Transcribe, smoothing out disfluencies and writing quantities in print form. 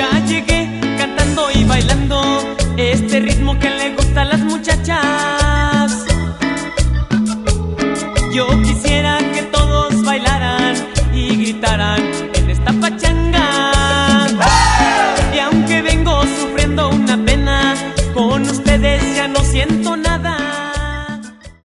Ya llegué cantando y bailando este ritmo que le gusta a las muchachas. Yo quisiera